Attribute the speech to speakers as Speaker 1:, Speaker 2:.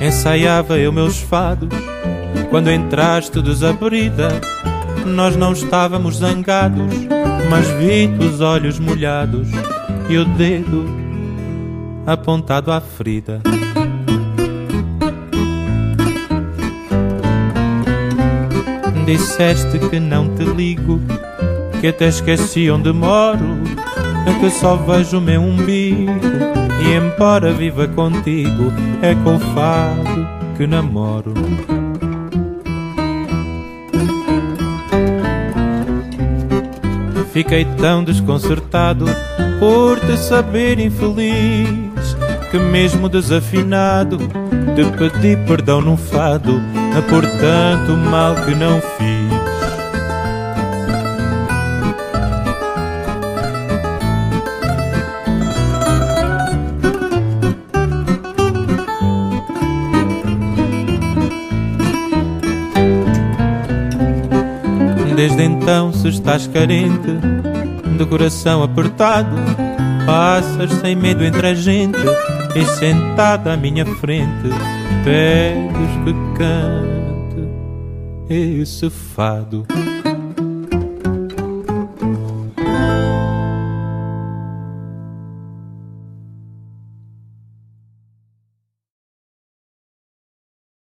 Speaker 1: ensaiava eu meus fados quando entraste desabrida. Nós não estávamos zangados, mas vi-te os olhos molhados e o dedo apontado à ferida. Disseste que não te ligo, que até esqueci onde moro, que só vejo o meu umbigo, e embora viva contigo, é com o fado que namoro. Fiquei tão desconcertado por te saber infeliz, que mesmo desafinado te pedi perdão num fado por tanto mal que não fiz. Desde então, se estás carente, de coração apertado, passas sem medo entre a gente e sentada à minha frente pedes que cante esse fado.